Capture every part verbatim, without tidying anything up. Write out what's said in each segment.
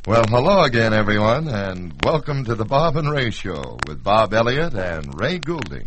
Well, hello again, everyone, and welcome to the Bob and Ray Show with Bob Elliott and Ray Goulding.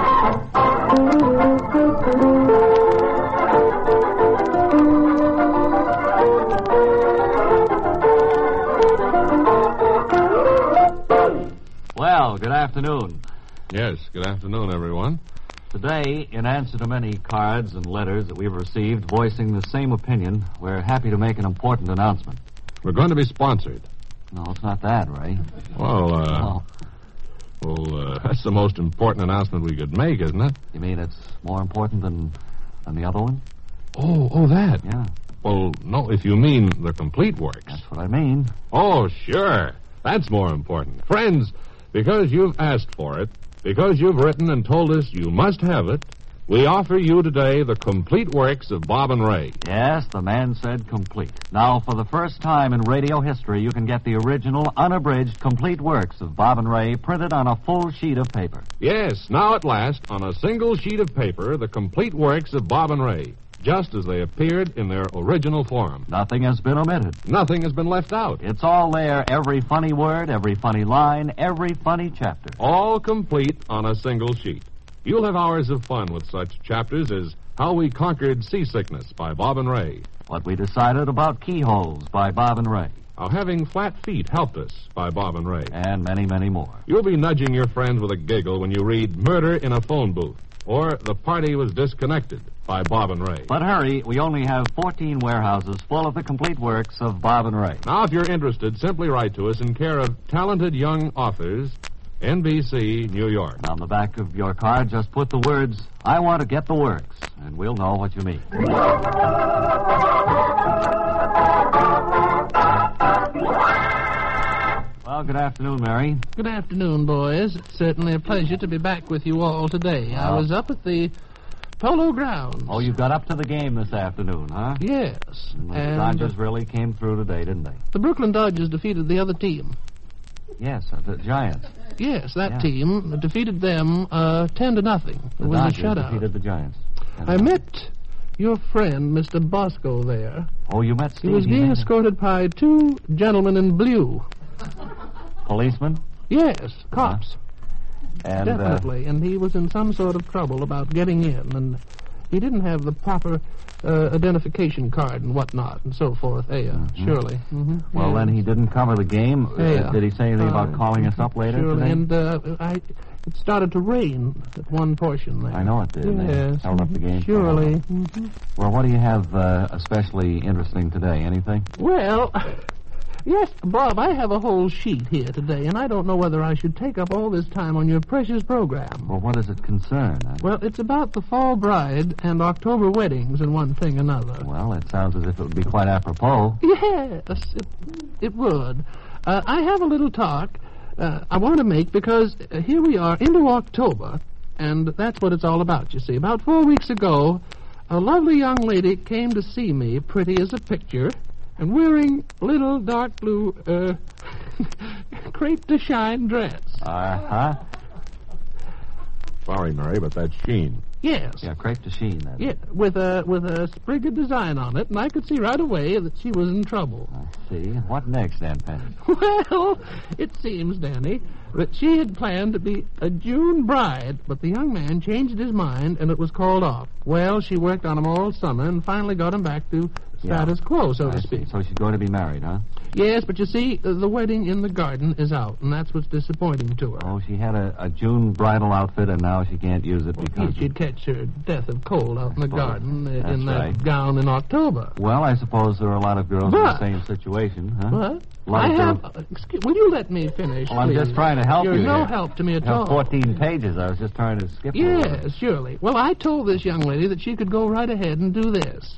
Well, good afternoon. Yes, good afternoon, everyone. Today, in answer to many cards and letters that we've received voicing the same opinion, we're happy to make an important announcement. We're going to be sponsored. No, it's not that, Ray. Well, uh... Oh. Well, uh, that's the most important announcement we could make, isn't it? You mean it's more important than, than the other one? Oh, oh, that. Yeah. Well, no, if you mean the complete works. That's what I mean. Oh, sure. That's more important. Friends, because you've asked for it, because you've written and told us you must have it, we offer you today the complete works of Bob and Ray. Yes, the man said complete. Now, for the first time in radio history, you can get the original, unabridged, complete works of Bob and Ray printed on a full sheet of paper. Yes, now at last, on a single sheet of paper, the complete works of Bob and Ray, just as they appeared in their original form. Nothing has been omitted. Nothing has been left out. It's all there, every funny word, every funny line, every funny chapter. All complete on a single sheet. You'll have hours of fun with such chapters as How We Conquered Seasickness by Bob and Ray. What We Decided About Keyholes by Bob and Ray. How Having Flat Feet Helped Us by Bob and Ray. And many, many more. You'll be nudging your friends with a giggle when you read Murder in a Phone Booth or The Party Was Disconnected by Bob and Ray. But hurry, we only have fourteen warehouses full of the complete works of Bob and Ray. Now, if you're interested, simply write to us in care of Talented Young Authors, N B C, New York. On the back of your card, just put the words, I want to get the works, and we'll know what you mean. Well, good afternoon, Mary. Good afternoon, boys. It's certainly a pleasure to be back with you all today. I was up at the Polo Grounds. Oh, you got up to the game this afternoon, huh? Yes. And the And Dodgers really came through today, didn't they? the Brooklyn Dodgers defeated the other team. Yes, uh, the Giants. Yes, that Yeah. team defeated them uh, ten to nothing. It The was Dodgers a shutout. defeated the Giants. I met your friend, Mister Bosco, there. Oh, you met He Steve? was being escorted by two gentlemen in blue. Policeman? Yes, cops. And, uh, Definitely. And he was in some sort of trouble about getting in, and he didn't have the proper uh, identification card and whatnot and so forth. Hey, uh, Mhm. surely. Mm-hmm. well, yeah. then he didn't cover the game. Yeah. Uh, did he say anything about Uh, calling us up later Surely. today? And uh, I, it started to rain at one portion there. I know it did. and they Yes. held up the game. for a Surely. while. Mhm. Well, what do you have uh, especially interesting today? Anything? Well, yes, Bob, I have a whole sheet here today, and I don't know whether I should take up all this time on your precious program. Well, what does it concern? Uh, Well, it's about the fall bride and October weddings and one thing another. well, it sounds as if it would be quite apropos. Yes, it, it would. Uh, I have a little talk uh, I want to make because uh, here we are into October, and that's what it's all about, you see. About four weeks ago, a lovely young lady came to see me, pretty as a picture, and wearing a little dark blue uh, crepe de chine dress. Uh-huh. Sorry, Mary, but that's Sheen. Yes. Yeah, crepe de chine. That Yeah, with a with a sprig of design on it, and I could see right away that she was in trouble. I see. What next, Aunt Penny? Well, it seems, Danny, that she had planned to be a June bride, but the young man changed his mind, and it was called off. Well, she worked on him all summer and finally got him back to status Yeah. quo, so I to see. speak. So she's going to be married, huh? Yes, but you see, uh, the wedding in the garden is out, and that's what's disappointing to her. Oh, she had a, a June bridal outfit, and now she can't use it because... She'd catch her death of cold out in the suppose. garden uh, That's in that right. gown in October. Well, I suppose there are a lot of girls in the But- same situation, huh? What? A lot I of have... girls- Uh, excuse, will you let me finish, Well, I'm just please? trying to help You're you no here. help to me at You have all. fourteen pages. I was just trying to skip a little bit. Yes, surely. Well, I told this young lady that she could go right ahead and do this.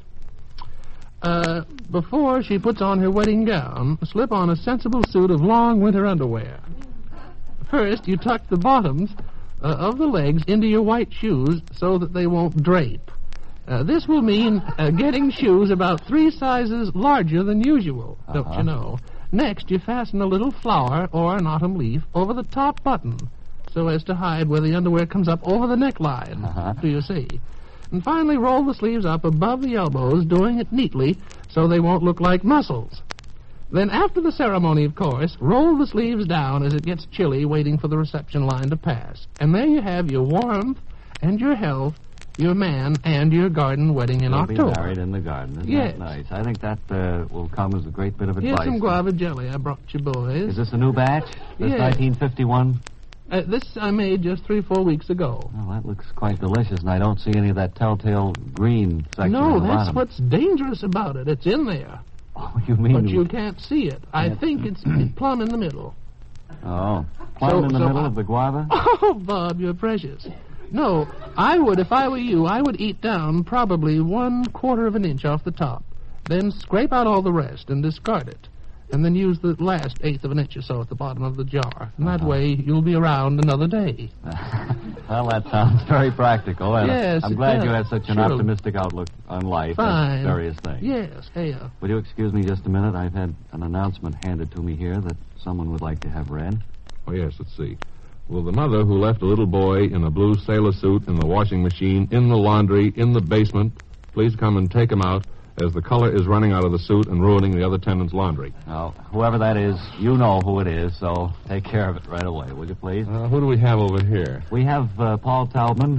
Uh, before she puts on her wedding gown, slip on a sensible suit of long winter underwear. First, you tuck the bottoms uh, of the legs into your white shoes so that they won't drape. Uh, this will mean uh, getting shoes about three sizes larger than usual, don't Uh-huh. you know? Next, you fasten a little flower or an autumn leaf over the top button so as to hide where the underwear comes up over the neckline. Uh-huh. Do you see? And finally, roll the sleeves up above the elbows, doing it neatly so they won't look like muscles. Then after the ceremony, of course, roll the sleeves down as it gets chilly waiting for the reception line to pass. And there you have your warmth and your health, your man and your garden wedding in We'll October. be married in the garden. Isn't Yes. that nice? I think that uh, will come as a great bit of Here's advice. some guava jelly I brought you boys. Is this a new batch? This Yes. nineteen fifty-one? Uh, this I made just three, four weeks ago. Well, that looks quite delicious, and I don't see any of that telltale green section No, at the that's bottom. what's dangerous about it. It's in there, Oh, you mean... but you can't see it. I think it's plumb in the middle. Oh, plum So- in the so middle I- of the guava? Oh, Bob, you're precious. No, I would, if I were you, I would eat down probably one quarter of an inch off the top. Then scrape out all the rest and discard it. And then use the last eighth of an inch or so at the bottom of the jar. And that Uh-huh. way you'll be around another day. Well, that sounds very practical. And Yes, I'm it glad you does. had such an Sure. optimistic outlook on life Fine. and various things. Yes, hey, uh, Would you excuse me just a minute? I've had an announcement handed to me here that someone would like to have read. Oh, yes, let's see. Will the mother who left a little boy in a blue sailor suit in the washing machine, in the laundry, in the basement, please come and take him out, as the color is running out of the suit and ruining the other tenant's laundry. Now, whoever that is, you know who it is, so take care of it right away, will you please? Uh, who do we have over here? We have uh, Paul Taubman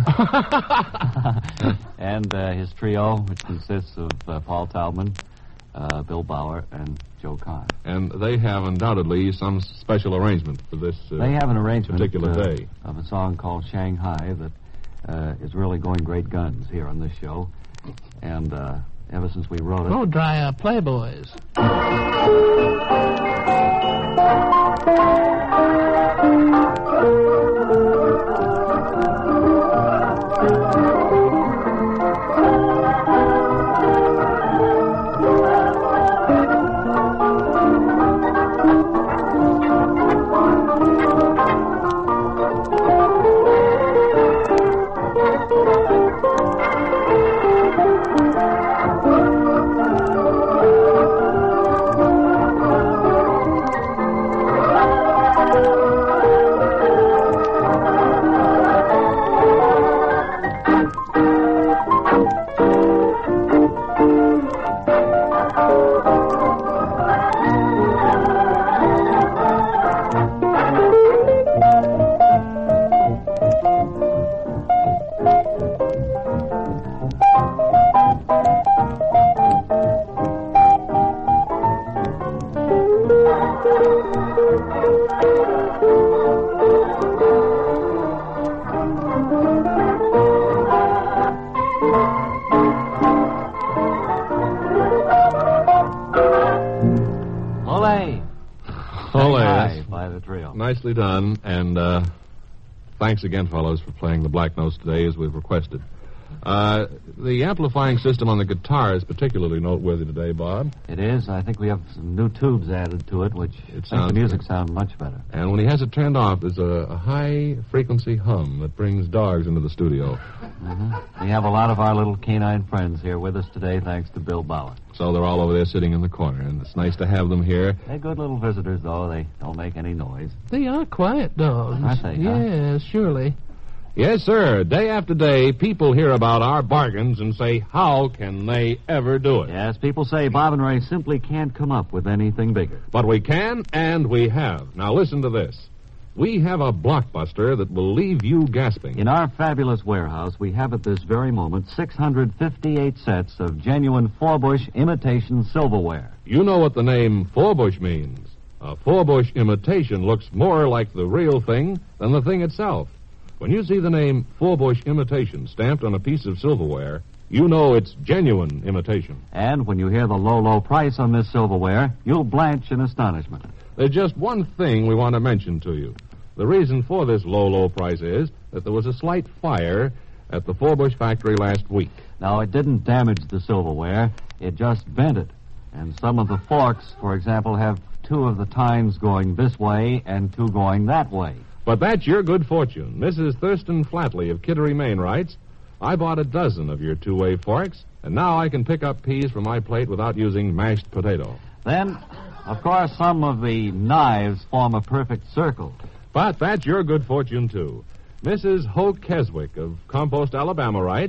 and uh, his trio, which consists of uh, Paul Taubman, uh, Bill Bauer, and Joe Kahn. And they have undoubtedly some special arrangement for this uh, They have an arrangement particular uh, day. of a song called Shanghai that uh, is really going great guns here on this show. And uh, ever since we wrote it... oh, dry up Playboys. Ole! Ole, Shanghai that's by the trio. nicely done, and uh, thanks again, fellows, for playing the Black Notes today as we've requested. Uh, the amplifying system on the guitar is particularly noteworthy today, Bob. It is. I think we have some new tubes added to it, which make sounds the music good. sound much better. And when he has it turned off, there's a, a high-frequency hum that brings dogs into the studio. Mm-hmm. We have a lot of our little canine friends here with us today, thanks to Bill Bauer. So they're all over there sitting in the corner, and it's nice to have them here. They're good little visitors, though. They don't make any noise. They are quiet dogs. Aren't they, huh? Yes, surely. Yes, sir. Day after day, people hear about our bargains and say, how can they ever do it? Yes, people say Bob and Ray simply can't come up with anything bigger. But we can, and we have. Now listen to this. We have a blockbuster that will leave you gasping. In our fabulous warehouse, we have at this very moment six hundred fifty-eight sets of genuine Forbush imitation silverware. You know what the name Forbush means. A Forbush imitation looks more like the real thing than the thing itself. When you see the name Forbush imitation stamped on a piece of silverware, you know it's genuine imitation. And when you hear the low, low price on this silverware, you'll blanch in astonishment. There's just one thing we want to mention to you. The reason for this low, low price is that there was a slight fire at the Forbush factory last week. Now, it didn't damage the silverware, it just bent it. And some of the forks, for example, have two of the tines going this way and two going that way. But that's your good fortune. Missus Thurston Flatley of Kittery, Maine writes, I bought a dozen of your two-way forks, and now I can pick up peas from my plate without using mashed potato. Then, of course, some of the knives form a perfect circle. But that's your good fortune, too. Missus Hoke Keswick of Compost, Alabama writes,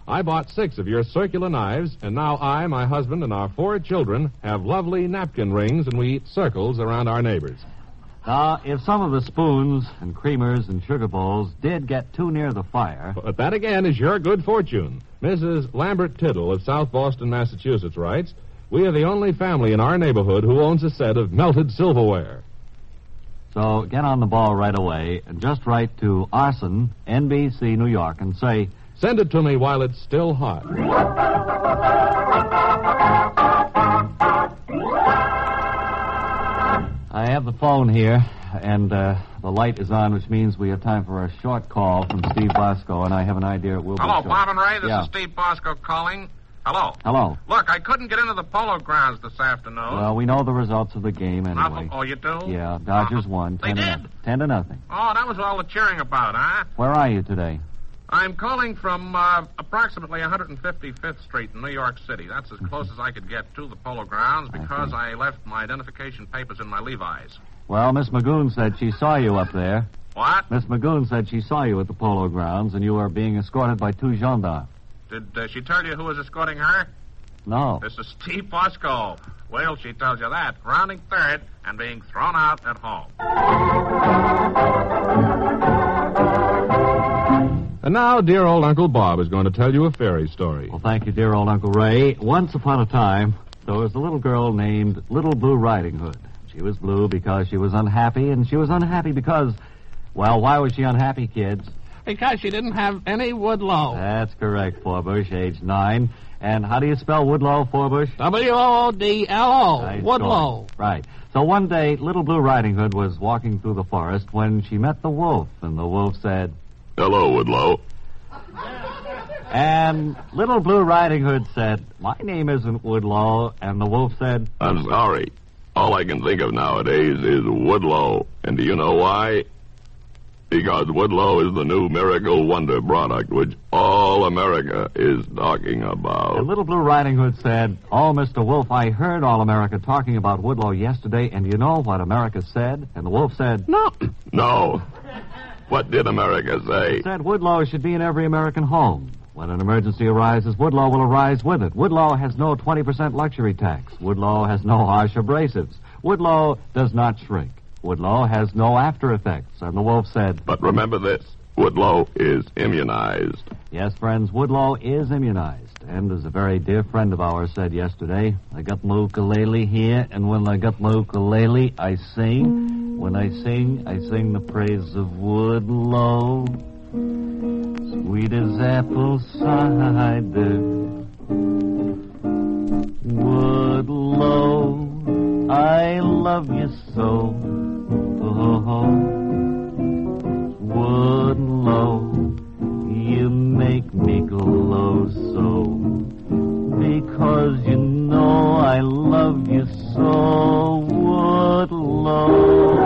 I bought six of your circular knives, and now I, my husband, and our four children have lovely napkin rings, and we eat circles around our neighbors. Now, if some of the spoons and creamers and sugar bowls did get too near the fire... But that, again, is your good fortune. Missus Lambert Tittle of South Boston, Massachusetts, writes, "We are the only family in our neighborhood who owns a set of melted silverware." So get on the ball right away and just write to Arson, N B C, New York, and say... Send it to me while it's still hot. I have the phone here, and uh, the light is on, which means we have time for a short call from Steve Bosco, and I have an idea it will Hello, be short. Bob and Ray. This Yeah. is Steve Bosco calling. Hello. Hello. Look, I couldn't get into the polo grounds this afternoon. Well, we know the results of the game anyway. Nothing. Oh, you do? Yeah, Dodgers won. They ten to did? nothing. Ten to nothing. Oh, that was all the cheering about, huh? Where are you today? I'm calling from uh, approximately one hundred fifty-fifth Street in New York City. That's as close as I could get to the polo grounds because I, I left my identification papers in my Levi's. Well, Miss Magoon said she saw you up there. What? Miss Magoon said she saw you at the polo grounds, and you were being escorted by two gendarmes. Did uh, she tell you who was escorting her? No. This is Steve Bosco. Well, she tells you that. Rounding third and being thrown out at home. And now, dear old Uncle Bob is going to tell you a fairy story. Well, thank you, dear old Uncle Ray. Once upon a time, there was a little girl named Little Blue Riding Hood. She was blue because she was unhappy, and she was unhappy because, well, why was she unhappy, kids? Because she didn't have any Woodlow. That's correct, Forbush, age nine. And how do you spell Woodlow, Forbush? W O D L O. Nice Woodlow. going. Right. So one day, Little Blue Riding Hood was walking through the forest when she met the wolf, and the wolf said... Hello, Woodlow. And Little Blue Riding Hood said, my name isn't Woodlow, and the wolf said... I'm sorry. All I can think of nowadays is Woodlow. And do you know why? Because Woodlow is the new miracle wonder product which all America is talking about. And Little Blue Riding Hood said, oh, Mister Wolf, I heard all America talking about Woodlow yesterday, and you know what America said? And the wolf said, No. No. What did America say? It said Woodlow should be in every American home. When an emergency arises, Woodlow will arise with it. Woodlow has no twenty percent luxury tax. Woodlow has no harsh abrasives. Woodlow does not shrink. Woodlow has no after effects. And the wolf said... But remember this. Woodlow is immunized. Yes, friends, Woodlow is immunized. And as a very dear friend of ours said yesterday, I got my ukulele here, and when I got my ukulele, I sing. When I sing, I sing the praise of Woodlow. Sweet as apple cider. Woodlow, I love you so. Oh, Woodlow, you make me glow so. Because you know I love you so, Woodlow.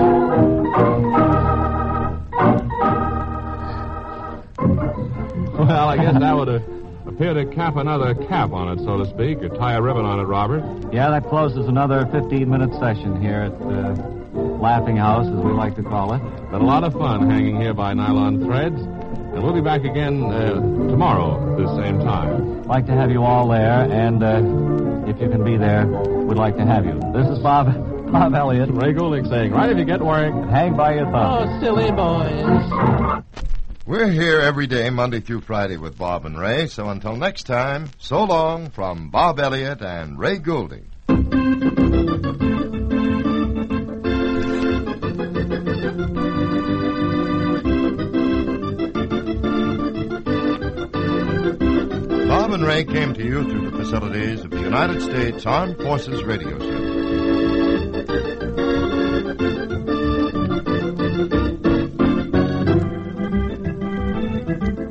Well, I guess that would uh, appear to cap another cap on it, so to speak, or tie a ribbon on it, Robert. Yeah, that closes another fifteen-minute session here at uh, Laughing House, as we like to call it. Been a lot of fun hanging here by nylon threads, and we'll be back again uh, tomorrow at the same time. Like to have you all there, and uh, if you can be there, we'd like to have you. This is Bob, Bob Elliott. Ray Goulding saying, right if you get work. Hang by your thumb. Oh, silly boys. We're here every day, Monday through Friday, with Bob and Ray. So until next time, so long from Bob Elliott and Ray Goulding. Bob and Ray came to you through the facilities of the United States Armed Forces Radio Center.